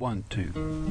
1, 2.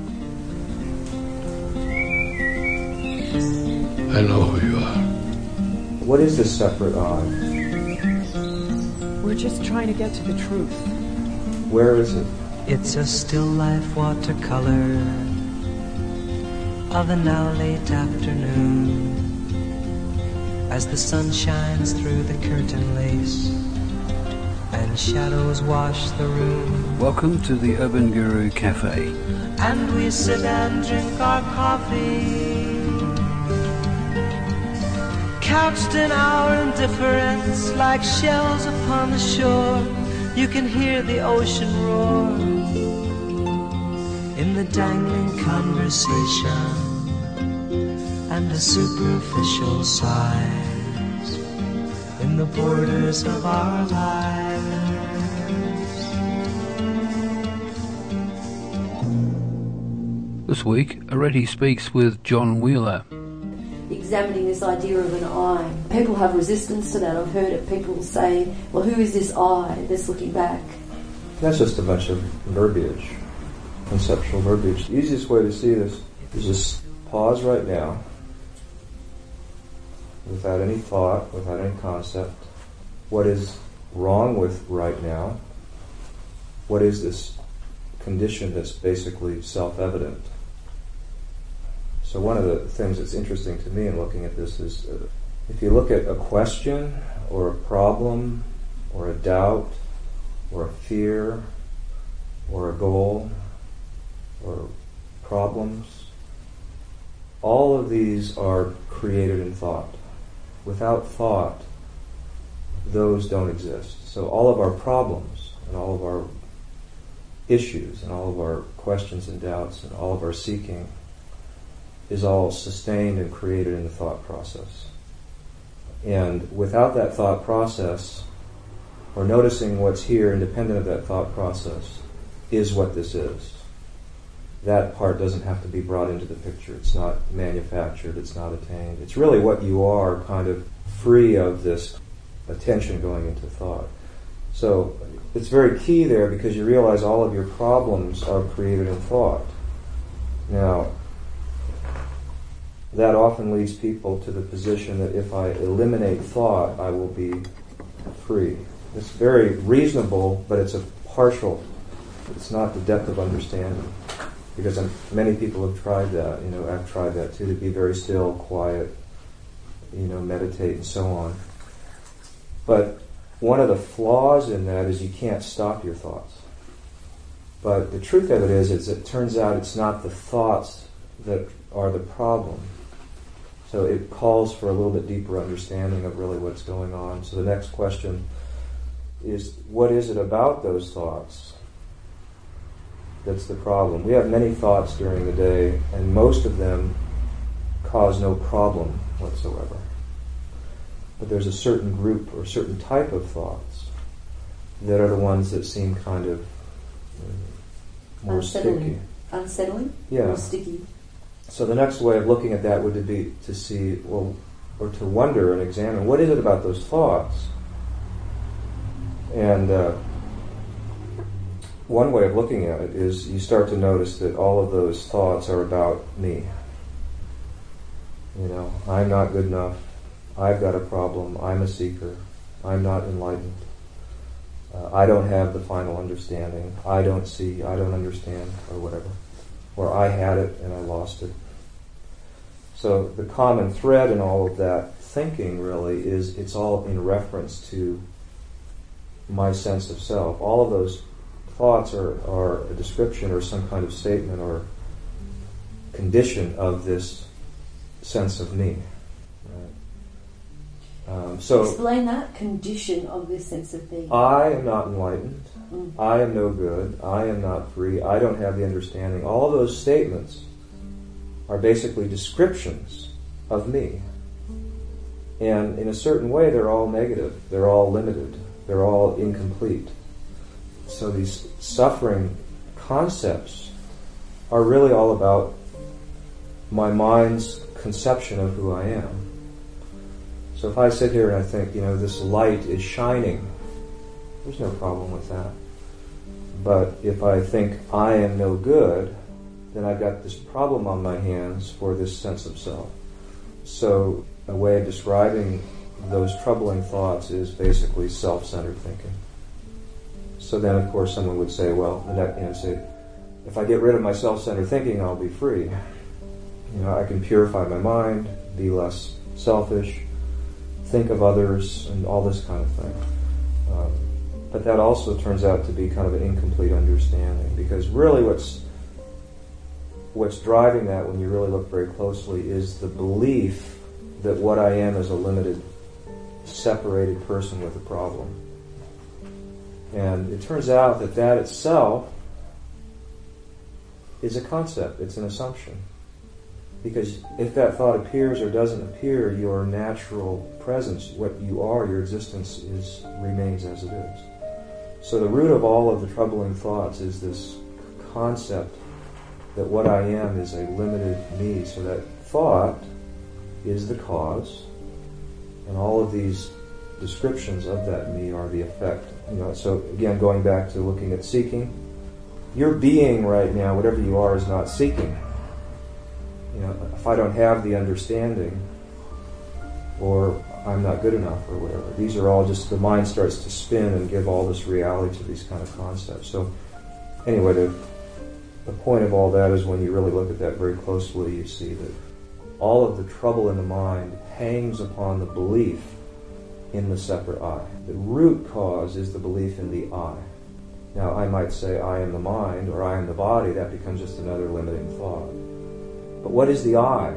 I know who you are. What is this separate I? We're just trying to get to the truth. Where is it? It's a still life watercolor of a now late afternoon, as the sun shines through the curtain lace and shadows wash the room. Welcome to the Urban Guru Cafe. And we sit and drink our coffee, couched in our indifference like shells upon the shore. You can hear the ocean roar in the dangling conversation and the superficial sighs in the borders of our lives. This week, Areti speaks with John Wheeler. Examining this idea of an I. People have resistance to that. I've heard it. People say, well, who is this I that's looking back? That's just a bunch of verbiage, conceptual verbiage. The easiest way to see this is just pause right now, without any thought, without any concept. What is wrong with right now? What is this condition that's basically self-evident? So one of the things that's interesting to me in looking at this is if you look at a question or a problem or a doubt or a fear or a goal or problems, all of these are created in thought. Without thought, those don't exist. So all of our problems and all of our issues and all of our questions and doubts and all of our seeking is all sustained and created in the thought process. And without that thought process, or noticing what's here independent of that thought process, is what this is. That part doesn't have to be brought into the picture. It's not manufactured, it's not attained. It's really what you are, kind of free of this attention going into thought. So it's very key there, because you realize all of your problems are created in thought. Now, that often leads people to the position that if I eliminate thought, I will be free. It's very reasonable, but it's a partial. It's not the depth of understanding. Because many people have tried that. I've tried that too, to be very still, quiet, meditate and so on. But one of the flaws in that is you can't stop your thoughts. But the truth of it is it turns out it's not the thoughts that are the problem. So it calls for a little bit deeper understanding of really what's going on. So the next question is, what is it about those thoughts that's the problem? We have many thoughts during the day, and most of them cause no problem whatsoever. But there's a certain group or certain type of thoughts that are the ones that seem kind of more sticky. Unsettling? Yeah. Or sticky? So the next way of looking at that would be to see, or to wonder and examine, what is it about those thoughts? And one way of looking at it is you start to notice that all of those thoughts are about me. I'm not good enough. I've got a problem. I'm a seeker. I'm not enlightened. I don't have the final understanding. I don't see. I don't understand, or whatever. Or I had it and I lost it. So the common thread in all of that thinking really is it's all in reference to my sense of self. All of those thoughts are a description or some kind of statement or condition of this sense of me. So explain that condition of this sense of being. I am not enlightened. I am no good. I am not free. I don't have the understanding. All those statements are basically descriptions of me. And in a certain way, they're all negative. They're all limited. They're all incomplete. So these suffering concepts are really all about my mind's conception of who I am. So if I sit here and I think, this light is shining, there's no problem with that. But if I think I am no good, then I've got this problem on my hands for this sense of self. So a way of describing those troubling thoughts is basically self-centered thinking. So then, of course, someone would say, well, say, if I get rid of my self-centered thinking, I'll be free. I can purify my mind, be less selfish, think of others, and all this kind of thing. But that also turns out to be kind of an incomplete understanding, because really what's driving that, when you really look very closely, is the belief that what I am is a limited, separated person with a problem. And it turns out that itself is a concept, it's an assumption. Because if that thought appears or doesn't appear, your natural presence, what you are, your existence, remains as it is. So the root of all of the troubling thoughts is this concept that what I am is a limited me. So that thought is the cause, and all of these descriptions of that me are the effect. So again, going back to looking at seeking, your being right now, whatever you are, is not seeking. If I don't have the understanding, or I'm not good enough, or whatever, these are all just, the mind starts to spin and give all this reality to these kind of concepts. So anyway, the point of all that is, when you really look at that very closely, you see that all of the trouble in the mind hangs upon the belief in the separate I. The root cause is the belief in the I. Now, I might say I am the mind, or I am the body. That becomes just another limiting thought. But what is the I?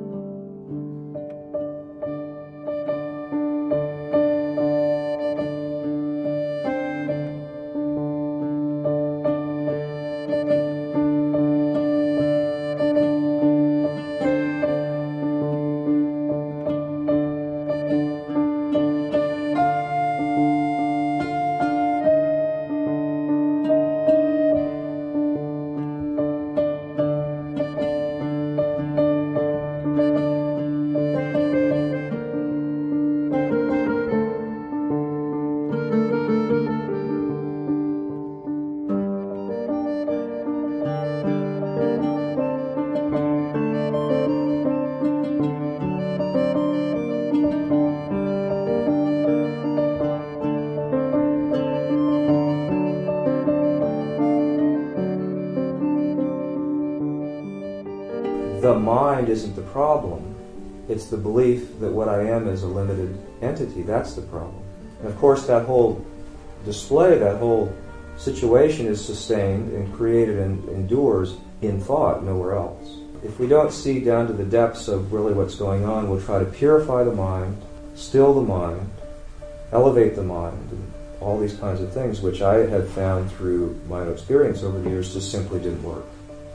The mind isn't the problem. It's the belief that what I am is a limited entity. That's the problem. And of course, that whole display, that whole situation is sustained and created and endures in thought, nowhere else. If we don't see down to the depths of really what's going on, we'll try to purify the mind, still the mind, elevate the mind, and all these kinds of things, which I had found through my own experience over the years just simply didn't work.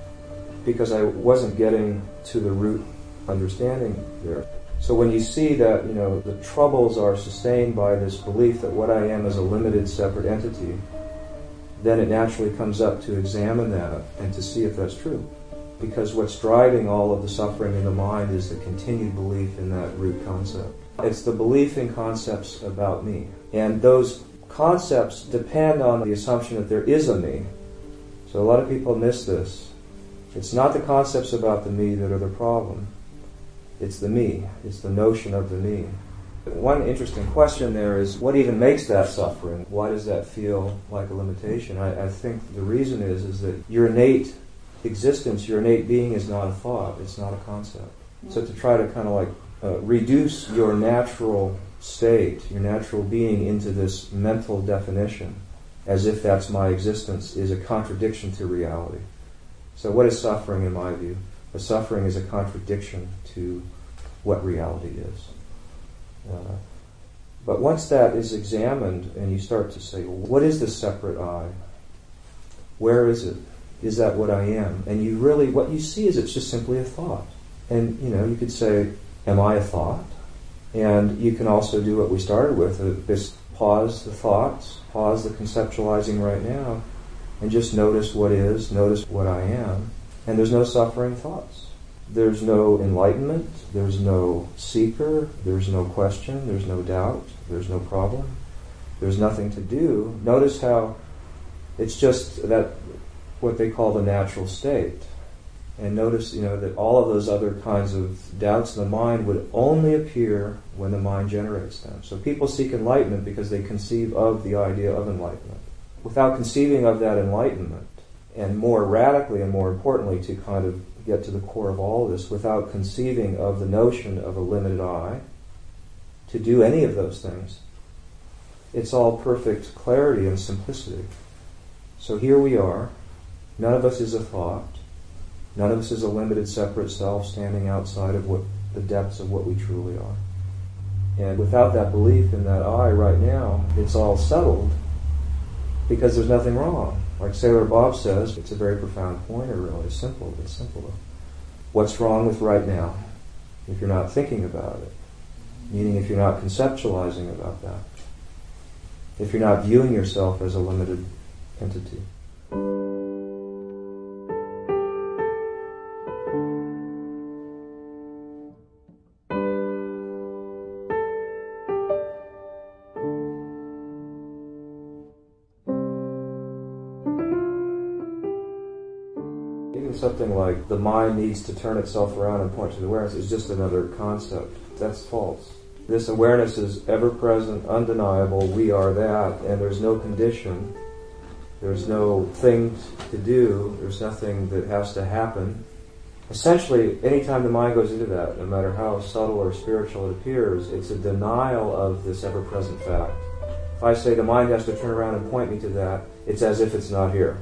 Because I wasn't getting to the root understanding there. So when you see that, the troubles are sustained by this belief that what I am is a limited, separate entity, then it naturally comes up to examine that and to see if that's true. Because what's driving all of the suffering in the mind is the continued belief in that root concept. It's the belief in concepts about me. And those concepts depend on the assumption that there is a me. So a lot of people miss this. It's not the concepts about the me that are the problem. It's the me. It's the notion of the me. One interesting question there is, what even makes that suffering? Why does that feel like a limitation? I think the reason is that your innate existence, your innate being is not a thought. It's not a concept. So to try to kind of reduce your natural state, your natural being, into this mental definition, as if that's my existence, is a contradiction to reality. So what is suffering in my view? The suffering is a contradiction to what reality is. But once that is examined and you start to say, what is this separate I? Where is it? Is that what I am? And you really, what you see is it's just simply a thought. And, you could say, am I a thought? And you can also do what we started with, just pause the thoughts, pause the conceptualizing right now, and just notice what is, notice what I am. And there's no suffering thoughts. There's no enlightenment, there's no seeker, there's no question, there's no doubt, there's no problem. There's nothing to do. Notice how It's just that what they call the natural state. And notice, that all of those other kinds of doubts in the mind would only appear when the mind generates them. So people seek enlightenment because they conceive of the idea of enlightenment. Without conceiving of that enlightenment, and more radically and more importantly, to kind of get to the core of all of this, without conceiving of the notion of a limited I, to do any of those things, it's all perfect clarity and simplicity. So here we are. None of us is a thought. None of us is a limited, separate self standing outside of the depths of what we truly are. And without that belief in that I right now, it's all settled because there's nothing wrong. Like Sailor Bob says, it's a very profound pointer, really. It's simple though. What's wrong with right now if you're not thinking about it? Meaning if you're not conceptualizing about that. If you're not viewing yourself as a limited entity. Something like the mind needs to turn itself around and point to the awareness is just another concept. That's false. This awareness is ever present, undeniable, we are that, and there's no condition, there's no thing to do, there's nothing that has to happen. Essentially, anytime the mind goes into that, no matter how subtle or spiritual it appears, it's a denial of this ever-present fact. If I say the mind has to turn around and point me to that, it's as if it's not here.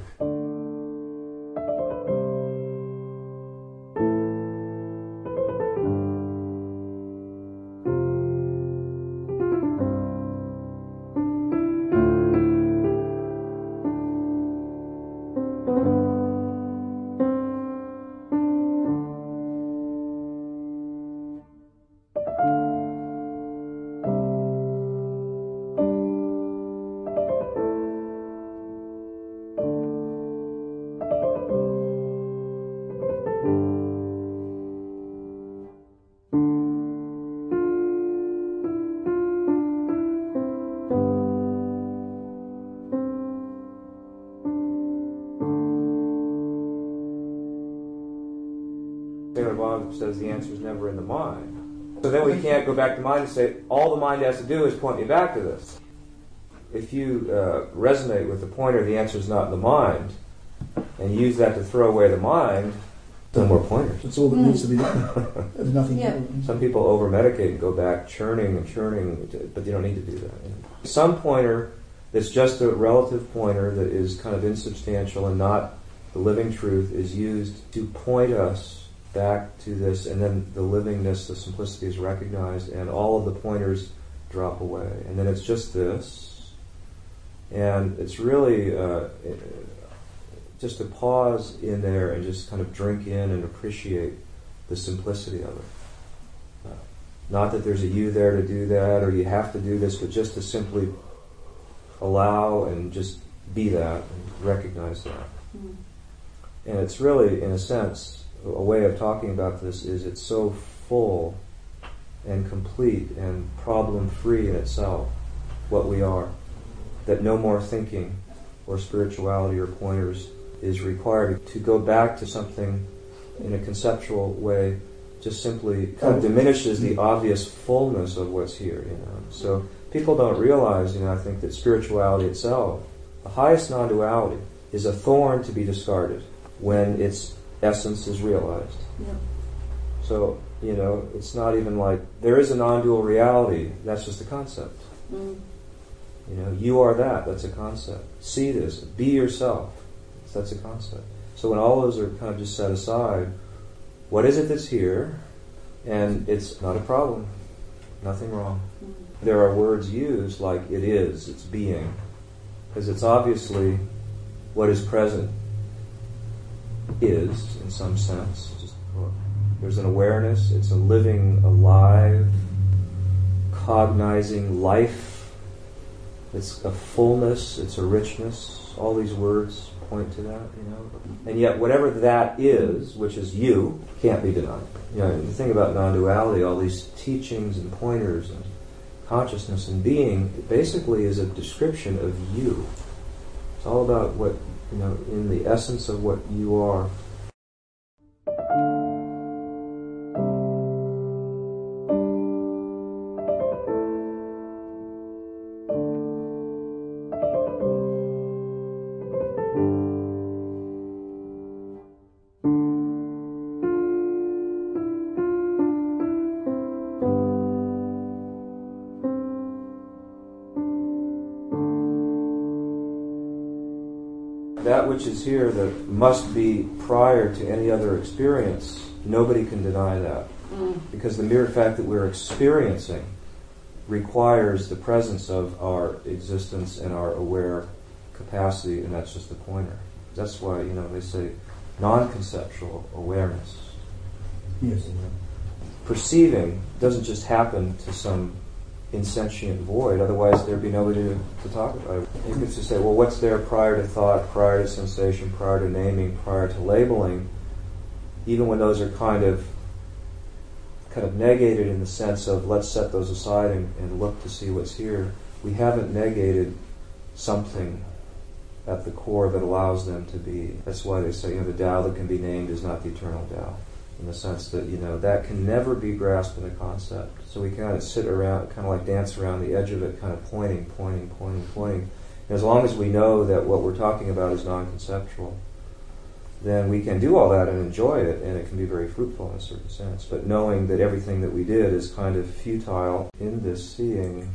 Bob says the answer is never in the mind. So then we can't go back to mind and say, all the mind has to do is point me back to this. If you resonate with the pointer, the answer is not in the mind, and use that to throw away the mind, no more pointers. That's all that needs to be done. There's nothing. Yeah. Some people over-medicate and go back churning, but you don't need to do that. Some pointer that's just a relative pointer that is kind of insubstantial and not the living truth is used to point us back to this, and then the livingness, the simplicity is recognized, and all of the pointers drop away. And then it's just this. And it's really just to pause in there and just kind of drink in and appreciate the simplicity of it. Not that there's a you there to do that, or you have to do this, but just to simply allow and just be that and recognize that. Mm-hmm. And it's really, in a sense, a way of talking about this is it's so full and complete and problem-free in itself, what we are, that no more thinking or spirituality or pointers is required. To go back to something in a conceptual way just simply kind of diminishes the obvious fullness of what's here, So people don't realize, I think that spirituality itself, the highest non-duality, is a thorn to be discarded when its essence is realized. Yeah. So, it's not even like there is a non-dual reality. That's just a concept. Mm. You are that. That's a concept. See this. Be yourself. That's a concept. So when all those are kind of just set aside, what is it that's here? And it's not a problem. Nothing wrong. Mm. There are words used like it is, it's being, because it's obviously what is present is, in some sense. There's an awareness, it's a living, alive, cognizing life. It's a fullness, it's a richness. All these words point to that, And yet whatever that is, which is you, can't be denied. The thing about non-duality, all these teachings and pointers and consciousness and being, it basically is a description of you. It's all about what, in the essence of what you are. That which is here that must be prior to any other experience, nobody can deny that. Because the mere fact that we're experiencing requires the presence of our existence and our aware capacity, and that's just the pointer. That's why, they say non-conceptual awareness. Yes. Perceiving doesn't just happen to some insentient void, otherwise there'd be nobody to talk about it. You could just say, well, what's there prior to thought, prior to sensation, prior to naming, prior to labeling, even when those are kind of negated in the sense of let's set those aside and look to see what's here, we haven't negated something at the core that allows them to be. That's why they say, the Tao that can be named is not the eternal Tao, in the sense that, that can never be grasped in a concept. So we kind of sit around, kind of like dance around the edge of it, kind of pointing. And as long as we know that what we're talking about is non-conceptual, then we can do all that and enjoy it, and it can be very fruitful in a certain sense. But knowing that everything that we did is kind of futile in this seeing.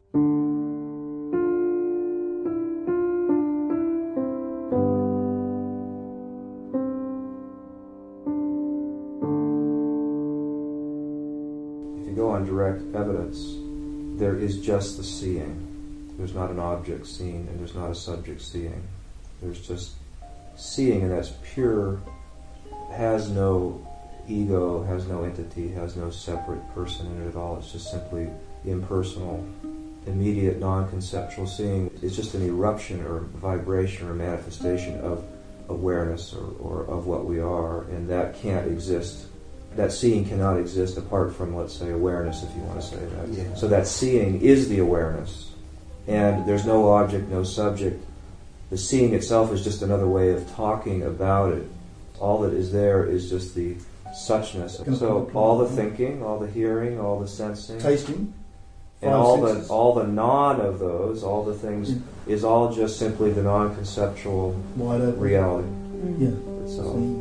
Direct evidence, there is just the seeing. There's not an object seen, and there's not a subject seeing. There's just seeing, and that's pure, has no ego, has no entity, has no separate person in it at all. It's just simply impersonal, immediate, non-conceptual seeing. It's just an eruption or vibration or manifestation of awareness or of what we are, and that can't exist. That seeing cannot exist apart from, let's say, awareness, if you want to say that. Yeah. So that seeing is the awareness. And there's no object, no subject. The seeing itself is just another way of talking about it. All that is there is just the suchness. So all the thinking, all the hearing, all the sensing, tasting, and all the non of those, all the things, is all just simply the non-conceptual reality. Yeah. So.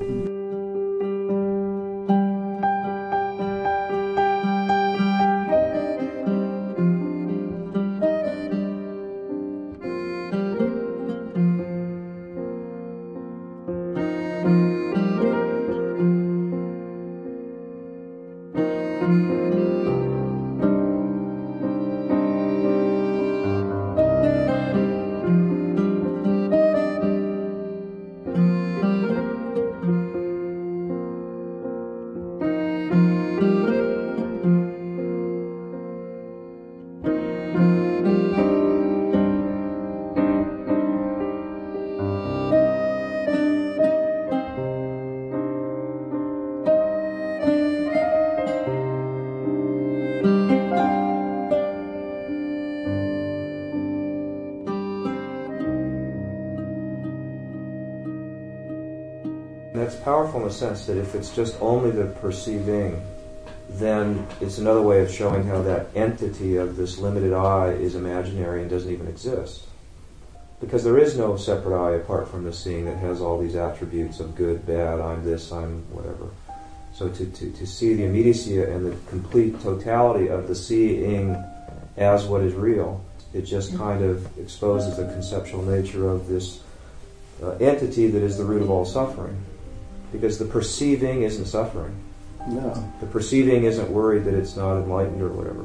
That's powerful in the sense that if it's just only the perceiving, then it's another way of showing how that entity of this limited I is imaginary and doesn't even exist. Because there is no separate I apart from the seeing that has all these attributes of good, bad, I'm this, I'm whatever. So to see the immediacy and the complete totality of the seeing as what is real, it just kind of exposes the conceptual nature of this entity that is the root of all suffering. Because the perceiving isn't suffering. No. The perceiving isn't worried that it's not enlightened or whatever.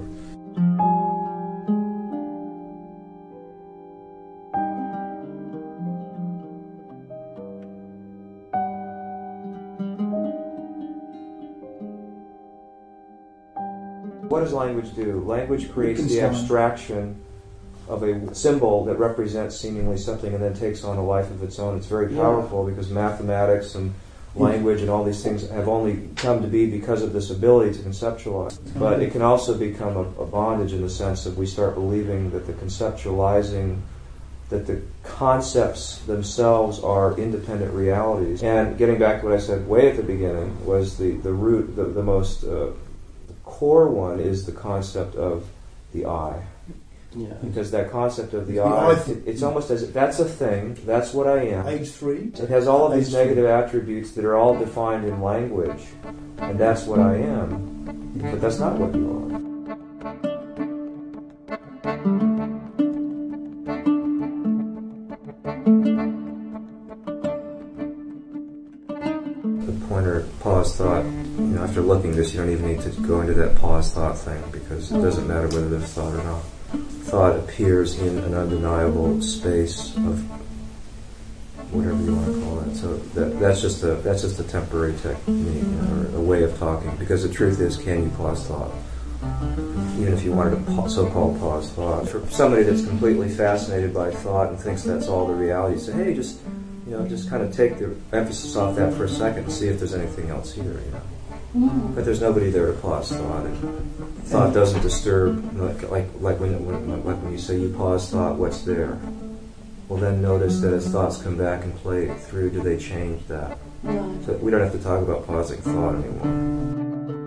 What does language do? Language creates the abstraction of a symbol that represents seemingly something and then takes on a life of its own. It's very powerful because mathematics and language and all these things have only come to be because of this ability to conceptualize. But it can also become a bondage in the sense that we start believing that the conceptualizing that the concepts themselves are independent realities. And getting back to what I said way at the beginning, was the root, the most the core one is the concept of the I. Yeah. Because that concept of the I, it's almost as if that's a thing, that's what I am. Age 3. It has all of these Age negative attributes that are all defined in language, and that's what I am. But that's not what you are. The pointer pause thought, after looking at this, you don't even need to go into that pause thought thing, because it doesn't matter whether there's thought or not. Thought appears in an undeniable space of whatever you want to call it. So that's just a temporary technique, or a way of talking. Because the truth is, can you pause thought? Even if you wanted to so-called pause thought. For somebody that's completely fascinated by thought and thinks that's all the reality, say, hey, just kind of take the emphasis off that for a second and see if there's anything else here. But there's nobody there to pause thought. And thought doesn't disturb, like when you say you pause thought, what's there? Well, then notice that as thoughts come back and play through, do they change that? Right. So we don't have to talk about pausing thought anymore.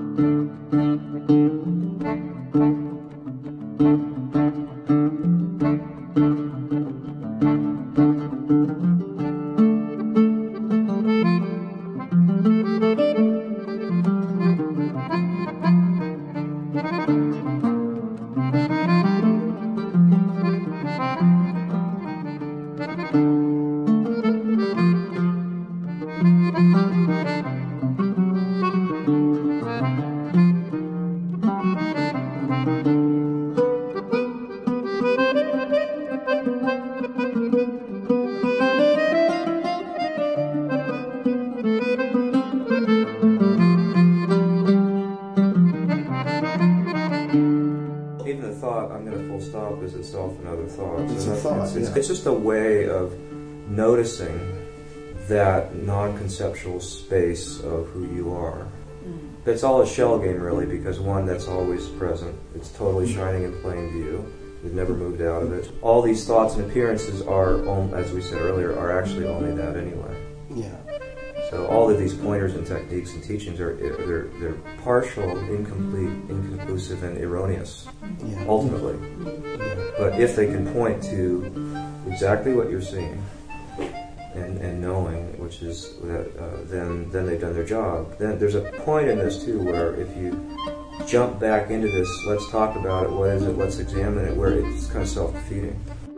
Is itself another thought. It's a thought, it's just a way of noticing that non-conceptual space of who you are. That's all a shell game, really, because one, that's always present. It's totally shining in plain view. You've never moved out of it. All these thoughts and appearances are, as we said earlier, are actually only that anyway. Yeah. So all of these pointers and techniques and teachings they're partial, incomplete, inconclusive, and erroneous, ultimately. But if they can point to exactly what you're seeing and knowing, which is that, then they've done their job. Then there's a point in this too where if you jump back into this, let's talk about it, what is it, let's examine it, where it's kind of self-defeating.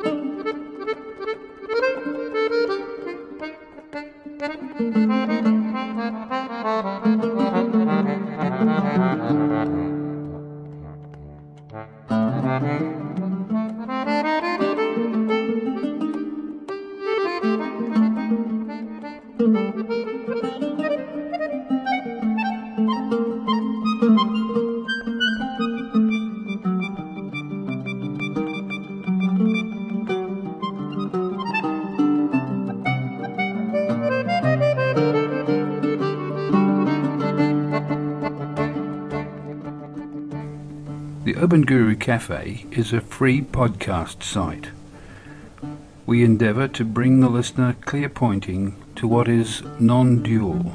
The Urban Guru Cafe is a free podcast site. We endeavour to bring the listener clear pointing to what is non-dual.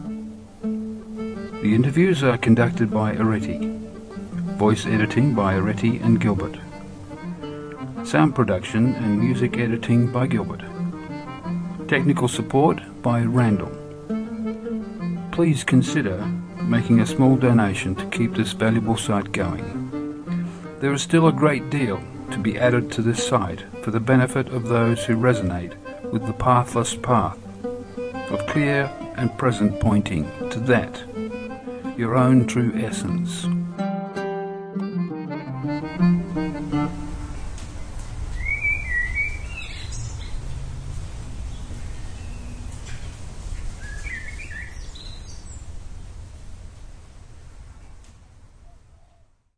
The interviews are conducted by Areti. Voice editing by Areti and Gilbert. Sound production and music editing by Gilbert. Technical support by Randall. Please consider making a small donation to keep this valuable site going. There is still a great deal to be added to this site for the benefit of those who resonate with the pathless path of clear and present pointing to that, your own true essence.